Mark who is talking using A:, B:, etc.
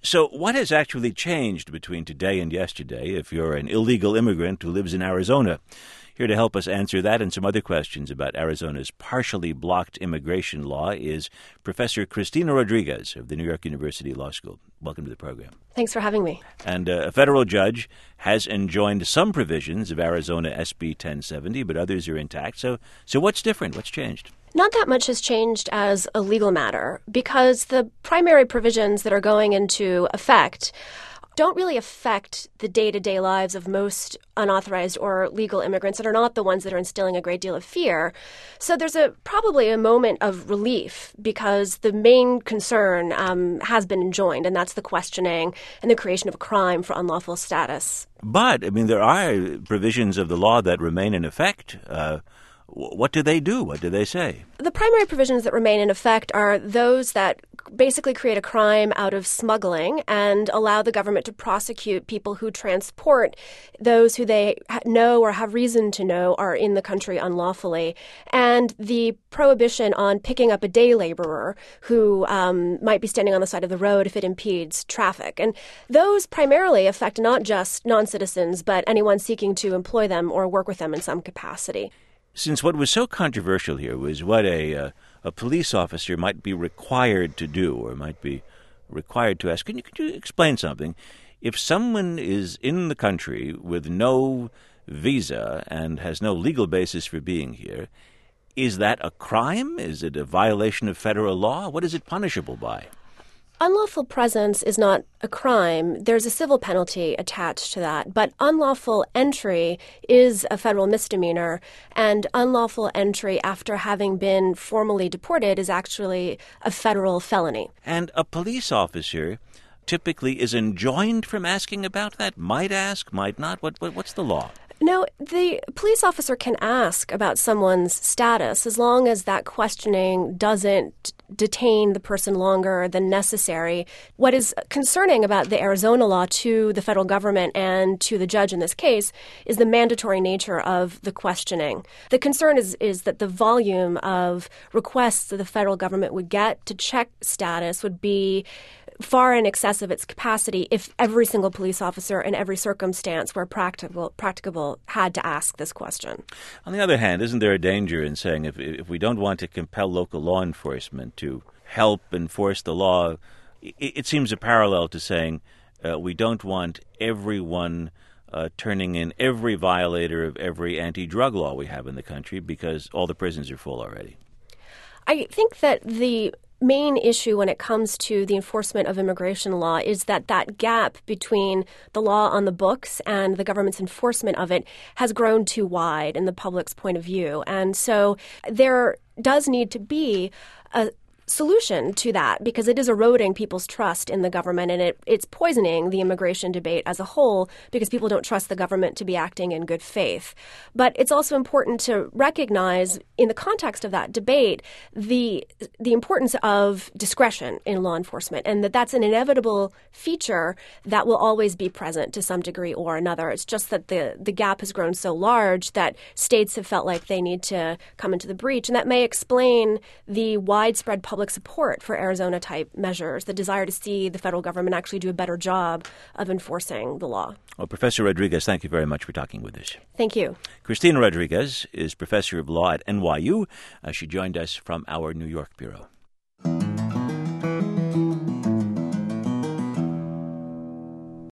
A: So what has actually changed between today and yesterday if you're an illegal immigrant who lives in Arizona? Here to help us answer that and some other questions about Arizona's partially blocked immigration law is Professor Cristina Rodriguez of the New York University Law School. Welcome to the program.
B: Thanks for having me.
A: And a federal judge has enjoined some provisions of Arizona SB 1070, but others are intact. So what's different? What's changed?
B: Not that much has changed as a legal matter because the primary provisions that are going into effect don't really affect the day-to-day lives of most unauthorized or legal immigrants and are not the ones that are instilling a great deal of fear. So there's probably a moment of relief because the main concern has been enjoined, and that's the questioning and the creation of a crime for unlawful status.
A: But, there are provisions of the law that remain in effect. What do they do? What do they say?
B: The primary provisions that remain in effect are those that basically create a crime out of smuggling and allow the government to prosecute people who transport those who they know or have reason to know are in the country unlawfully, and the prohibition on picking up a day laborer who might be standing on the side of the road if it impedes traffic. And those primarily affect not just non-citizens, but anyone seeking to employ them or work with them in some capacity.
A: Since what was so controversial here was what a police officer might be required to do or might be required to ask, could you explain something? If someone is in the country with no visa and has no legal basis for being here, is that a crime? Is it a violation of federal law? What is it punishable by?
B: Unlawful presence is not a crime. There's a civil penalty attached to that. But unlawful entry is a federal misdemeanor, and unlawful entry after having been formally deported is actually a federal felony.
A: And a police officer typically is enjoined from asking about that? Might ask, might not? What's the law?
B: No, the police officer can ask about someone's status as long as that questioning doesn't detain the person longer than necessary. What is concerning about the Arizona law to the federal government and to the judge in this case is the mandatory nature of the questioning. The concern is that the volume of requests that the federal government would get to check status would be far in excess of its capacity if every single police officer in every circumstance where practicable had to ask this question.
A: On the other hand, isn't there a danger in saying if we don't want to compel local law enforcement to help enforce the law, it seems a parallel to saying we don't want everyone turning in every violator of every anti-drug law we have in the country because all the prisons are full already?
B: I think that the main issue when it comes to the enforcement of immigration law is that gap between the law on the books and the government's enforcement of it has grown too wide in the public's point of view. And so there does need to be a solution to that because it is eroding people's trust in the government and it's poisoning the immigration debate as a whole because people don't trust the government to be acting in good faith. But it's also important to recognize in the context of that debate the importance of discretion in law enforcement and that's an inevitable feature that will always be present to some degree or another. It's just that the gap has grown so large that states have felt like they need to come into the breach, and that may explain the widespread public support for Arizona-type measures, the desire to see the federal government actually do a better job of enforcing the law.
A: Well, Professor Rodriguez, thank you very much for talking with us.
B: Thank you.
A: Cristina Rodriguez is professor of law at NYU. She joined us from our New York bureau.